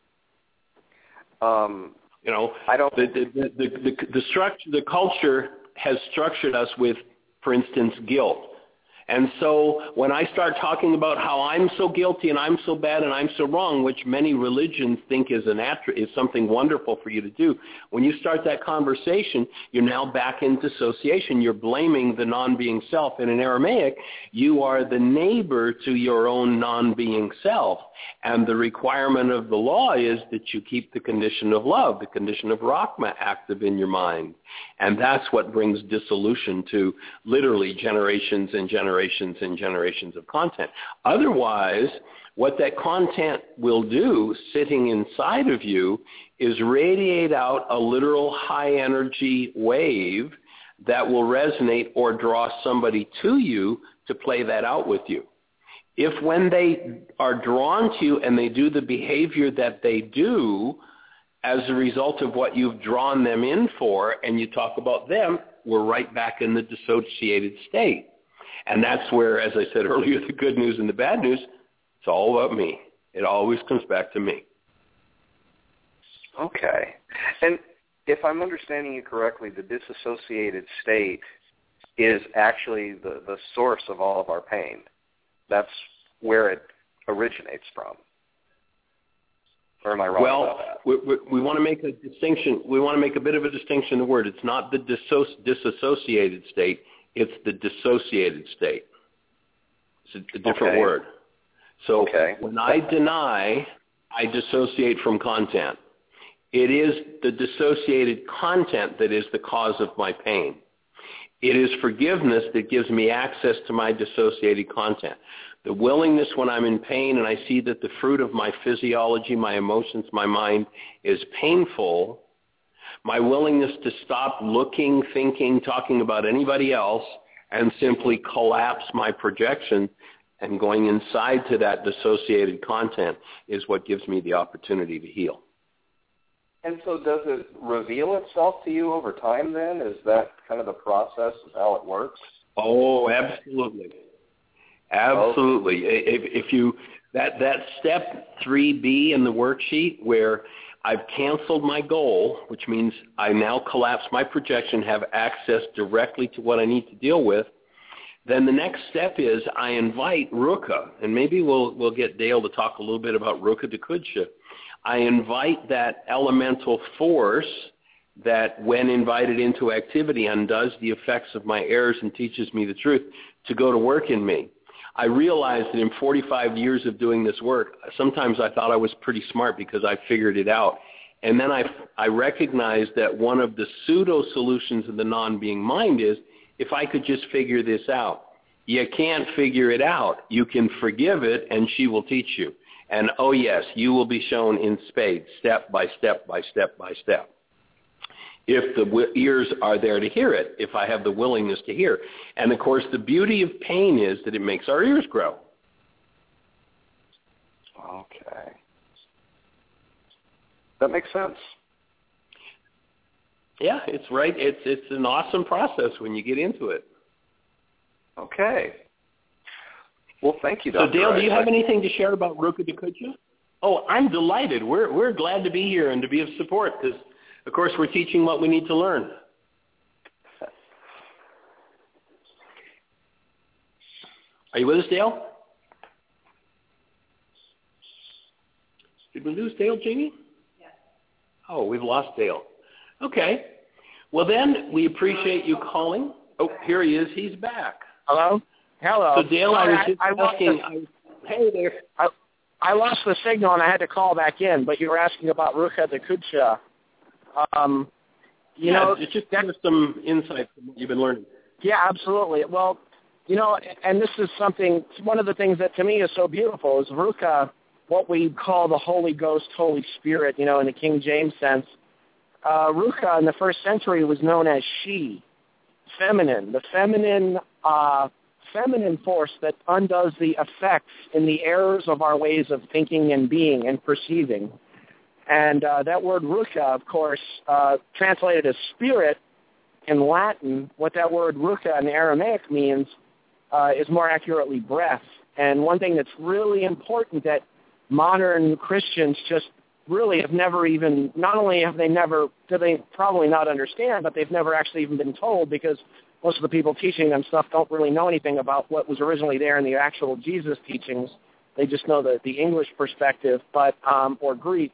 Um, you know, I don't. The the the the, the, the structure, the culture has structured us with, for instance, guilt. And so when I start talking about how I'm so guilty and I'm so bad and I'm so wrong, which many religions think is an attri- is something wonderful for you to do, when you start that conversation, you're now back in dissociation. You're blaming the non-being self. And in Aramaic, you are the neighbor to your own non-being self. And the requirement of the law is that you keep the condition of love, the condition of Rahma, active in your mind. And that's what brings dissolution to literally generations and generations. generations and generations of content. Otherwise, what that content will do sitting inside of you is radiate out a literal high energy wave that will resonate or draw somebody to you to play that out with you. If when they are drawn to you and they do the behavior that they do as a result of what you've drawn them in for, and you talk about them, we're right back in the dissociated state. And that's where, as I said earlier, the good news and the bad news, it's all about me. It always comes back to me. Okay. And if I'm understanding you correctly, the disassociated state is actually the, the source of all of our pain. That's where it originates from. Or am I wrong well, about that? We, we, we want to make a distinction. We want to make a bit of a distinction in the word. It's not the disso- disassociated state. It's the dissociated state. It's a, a different okay. word. So okay. when I deny, I dissociate from content. It is the dissociated content that is the cause of my pain. It is forgiveness that gives me access to my dissociated content. The willingness when I'm in pain and I see that the fruit of my physiology, my emotions, my mind is painful, my willingness to stop looking, thinking, talking about anybody else and simply collapse my projection and going inside to that dissociated content is what gives me the opportunity to heal. And so does it reveal itself to you over time then? Is that kind of the process of how it works? Oh, absolutely. Absolutely. If, if you that, that step three B in the worksheet where I've canceled my goal, which means I now collapse my projection, have access directly to what I need to deal with, then the next step is I invite Ruka, and maybe we'll we'll get Dale to talk a little bit about Ruka Dakudsha. I invite that elemental force that, when invited into activity, undoes the effects of my errors and teaches me the truth to go to work in me. I realized that in forty-five years of doing this work, sometimes I thought I was pretty smart because I figured it out. And then I, I recognized that one of the pseudo-solutions of the non-being mind is if I could just figure this out. You can't figure it out. You can forgive it, and she will teach you. And, oh, yes, you will be shown in spades, step by step by step by step. If the w- ears are there to hear it, if I have the willingness to hear. And, of course, the beauty of pain is that it makes our ears grow. Okay. That makes sense. Yeah, it's right. It's it's an awesome process when you get into it. Okay. Well, thank you, So, Doctor Dale, Rice. do you have anything to share about Rucha Dakucha? Oh, I'm delighted. We're we're glad to be here and to be of support because, of course, we're teaching what we need to learn. Are you with us, Dale? Did we lose Dale, Jeannie? Yes. Oh, we've lost Dale. Okay. Well, then, we appreciate you calling. Oh, here he is. He's back. Hello? Hello. So, Dale, I was just I, I asking. the, I was, hey there. I, I lost the signal, and I had to call back in, but you were asking about Rucha Dakucha. Um, you yeah, know, it's just give us some insight from what you've been learning. Yeah, absolutely. Well, you know, and this is something, one of the things that to me is so beautiful is Rucha, what we call the Holy Ghost, Holy Spirit, you know, in the King James sense. Uh, Rucha in the first century was known as she, feminine, the feminine uh, feminine force that undoes the effects in the errors of our ways of thinking and being and perceiving. And uh, that word Rucha, of course, uh, translated as spirit in Latin, what that word Rucha in Aramaic means uh, is more accurately breath. And one thing that's really important that modern Christians just really have never even, not only have they never, do they probably not understand, but they've never actually even been told because most of the people teaching them stuff don't really know anything about what was originally there in the actual Jesus teachings. They just know the, the English perspective, but um, or Greek.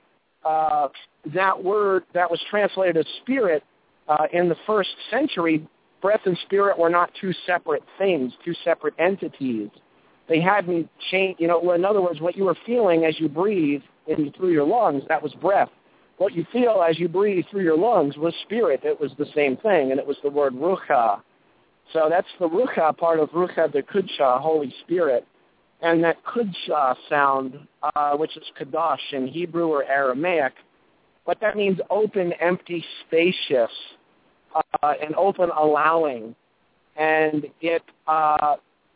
Uh, that word that was translated as spirit uh, in the first century, breath and spirit were not two separate things, two separate entities. They hadn't changed, you know, in other words, what you were feeling as you breathe in through your lungs, that was breath. What you feel as you breathe through your lungs was spirit. It was the same thing, and it was the word Rucha. So that's the Rucha part of Rucha Dakucha, Holy Spirit. And that Kudsha sound, uh, which is Kadosh in Hebrew or Aramaic, what that means open, empty, spacious, uh, and open, allowing. And it uh,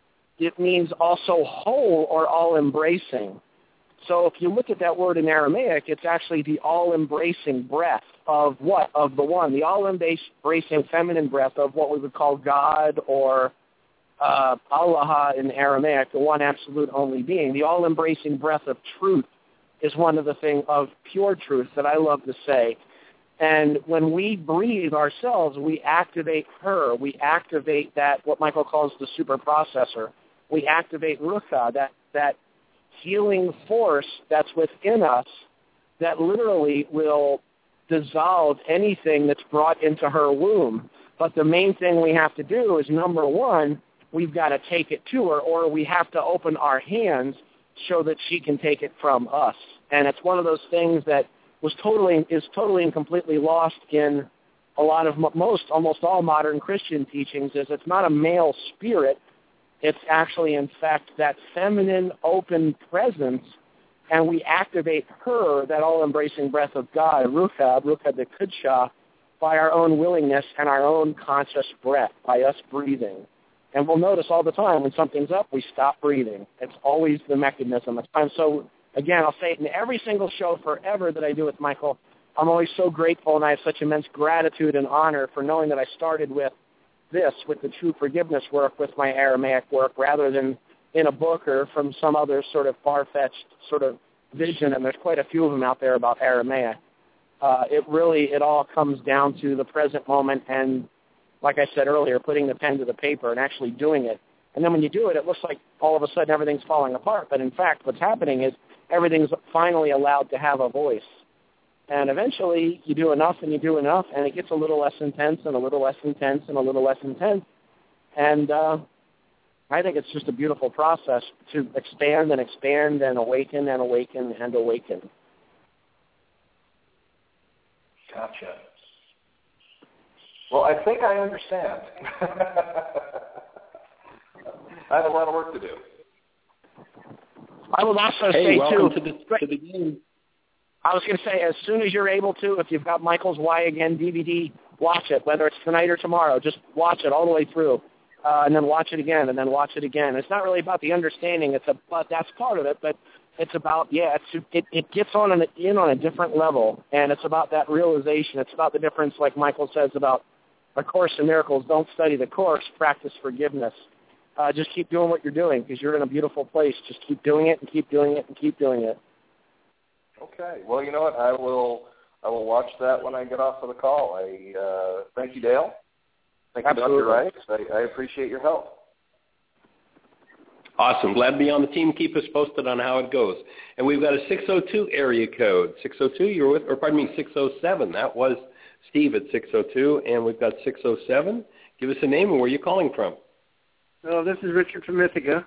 it means also whole or all-embracing. So if you look at that word in Aramaic, it's actually the all-embracing breath of what? Of the one. The all-embracing feminine breath of what we would call God or uh, Allah in Aramaic, the one absolute only being. The all-embracing breath of truth is one of the things of pure truth that I love to say. And when we breathe ourselves, we activate her. We activate that, what Michael calls the super processor. We activate Rucha, that, that healing force that's within us that literally will dissolve anything that's brought into her womb. But the main thing we have to do is, number one, we've got to take it to her, or we have to open our hands so that she can take it from us. And it's one of those things that was totally is totally and completely lost in a lot of most, almost all modern Christian teachings. Is it's not a male spirit. It's actually, in fact, that feminine, open presence, and we activate her, that all-embracing breath of God, Rucha, Rucha Dakucha, by our own willingness and our own conscious breath, by us breathing. And we'll notice all the time when something's up, we stop breathing. It's always the mechanism. And so, again, I'll say it in every single show forever that I do with Michael. I'm always so grateful, and I have such immense gratitude and honor for knowing that I started with this, with the true forgiveness work, with my Aramaic work, rather than in a book or from some other sort of far-fetched sort of vision, and there's quite a few of them out there about Aramaic. Uh, it really, it all comes down to the present moment and, like I said earlier, putting the pen to the paper and actually doing it. And then when you do it, it looks like all of a sudden everything's falling apart. But in fact, what's happening is everything's finally allowed to have a voice. And eventually you do enough and you do enough, and it gets a little less intense and a little less intense and a little less intense. And uh, I think it's just a beautiful process to expand and expand and awaken and awaken and awaken. Gotcha. Well, I think I understand. I have a lot of work to do. I would also hey, say, welcome too, to the, to the game. I was going to say, as soon as you're able to, if you've got Michael's Why Again D V D, watch it, whether it's tonight or tomorrow. Just watch it all the way through, uh, and then watch it again, and then watch it again. It's not really about the understanding. It's a, but that's part of it, but it's about, yeah, it's, it, it gets on an, in on a different level, and it's about that realization. It's about the difference, like Michael says, about A Course in Miracles. Don't study the course, practice forgiveness. Uh, just keep doing what you're doing because you're in a beautiful place. Just keep doing it and keep doing it and keep doing it. Okay. Well, you know what? I will I will watch that when I get off of the call. I uh, thank you, Dale. Thank you, Absolutely. Doctor Rice. I, I appreciate your help. Awesome. Glad to be on the team. Keep us posted on how it goes. And we've got a six oh two area code. six oh two, you're with, or pardon me, six oh seven. That was Steve at six oh two, and we've got six oh seven. Give us a name and where you're calling from. Well, this is Richard from Ithaca.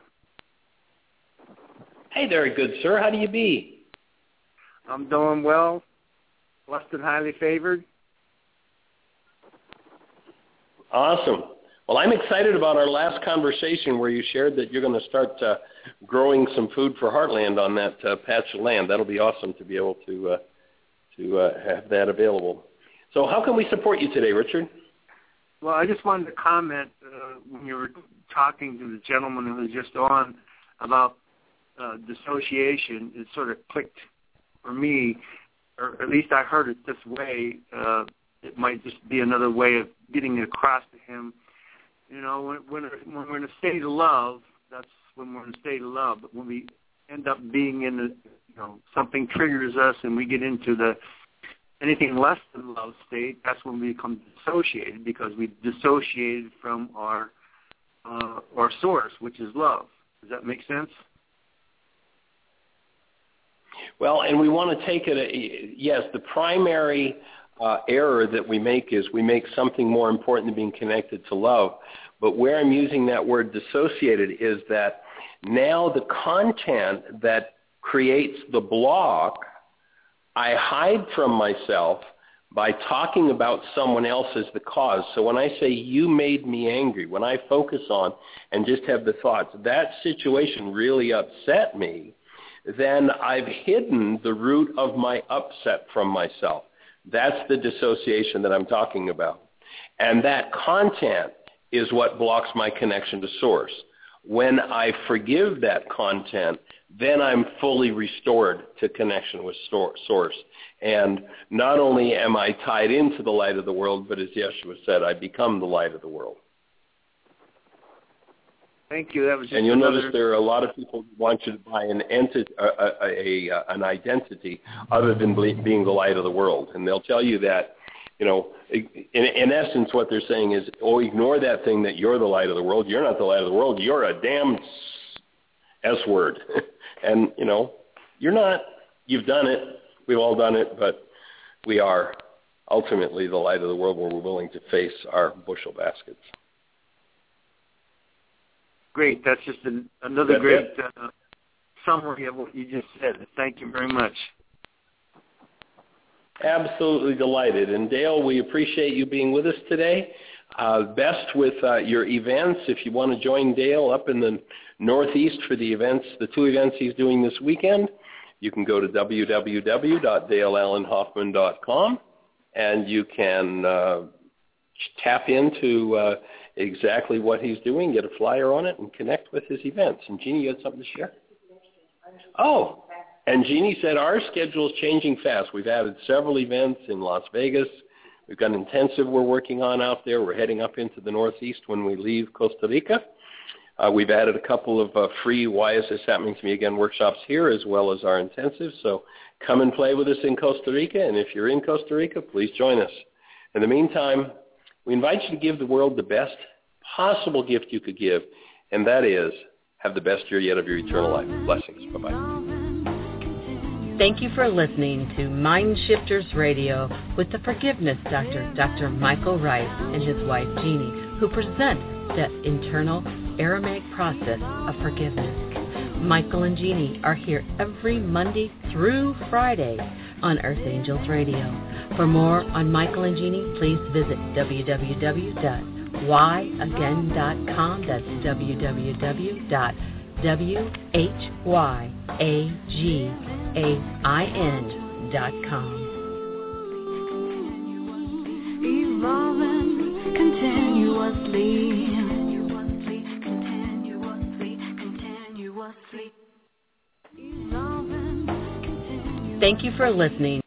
Hey there, good sir. How do you be? I'm doing well, blessed and highly favored. Awesome. Well, I'm excited about our last conversation where you shared that you're going to start uh, growing some food for Heartland on that uh, patch of land. That'll be awesome to be able to uh, to uh, have that available. So how can we support you today, Richard? Well, I just wanted to comment uh, when you were talking to the gentleman who was just on about uh, dissociation. It sort of clicked for me, or at least I heard it this way. Uh, it might just be another way of getting it across to him. You know, when, when, when we're in a state of love, that's when we're in a state of love. But when we end up being in, a, you know, something triggers us and we get into the anything less than love state, that's when we become dissociated because we dissociated from our uh, our source, which is love. Does that make sense? Well, and we want to take it, a, yes, the primary uh, error that we make is we make something more important than being connected to love. But where I'm using that word dissociated is that now the content that creates the block, I hide from myself by talking about someone else as the cause. So when I say you made me angry, when I focus on and just have the thoughts, that situation really upset me, then I've hidden the root of my upset from myself. That's the dissociation that I'm talking about. And that content is what blocks my connection to source. When I forgive that content, then I'm fully restored to connection with source. And not only am I tied into the light of the world, but as Yeshua said, I become the light of the world. Thank you. That was just and you'll another... notice there are a lot of people who want you to buy an entity, a, a, a, an identity other than being the light of the world. And they'll tell you that, you know, in, in essence what they're saying is, oh, ignore that thing that you're the light of the world. You're not the light of the world. You're a damn S word. And, you know, you're not. You've done it. We've all done it. But we are ultimately the light of the world when we're willing to face our bushel baskets. Great. That's just an, another That's great uh, summary of what you just said. Thank you very much. Absolutely delighted. And Dale, we appreciate you being with us today. Uh, best with uh, your events. If you want to join Dale up in the Northeast for the events, the two events he's doing this weekend, you can go to w w w dot dale allen hoffman dot com and you can uh, tap into uh, exactly what he's doing, get a flyer on it, and connect with his events. And Jeannie, you had something to share? Oh, and Jeannie said our schedule is changing fast. We've added several events in Las Vegas. We've got an intensive we're working on out there. We're heading up into the Northeast when we leave Costa Rica. Uh, we've added a couple of uh, free Why Is This Happening to Me Again workshops here as well as our intensive. So come and play with us in Costa Rica. And if you're in Costa Rica, please join us. In the meantime, we invite you to give the world the best possible gift you could give, and that is have the best year yet of your eternal life. Blessings. Bye-bye. Thank you for listening to Mind Shifters Radio with the Forgiveness Doctor, Doctor Michael Rice, and his wife Jeannie, who present the internal Aramaic process of forgiveness. Michael and Jeannie are here every Monday through Friday on Earth Angels Radio. For more on Michael and Jeanie, please visit w w w dot why again dot com. That's w w w dot whyagain dot com. Evolving continuously. Thank you for listening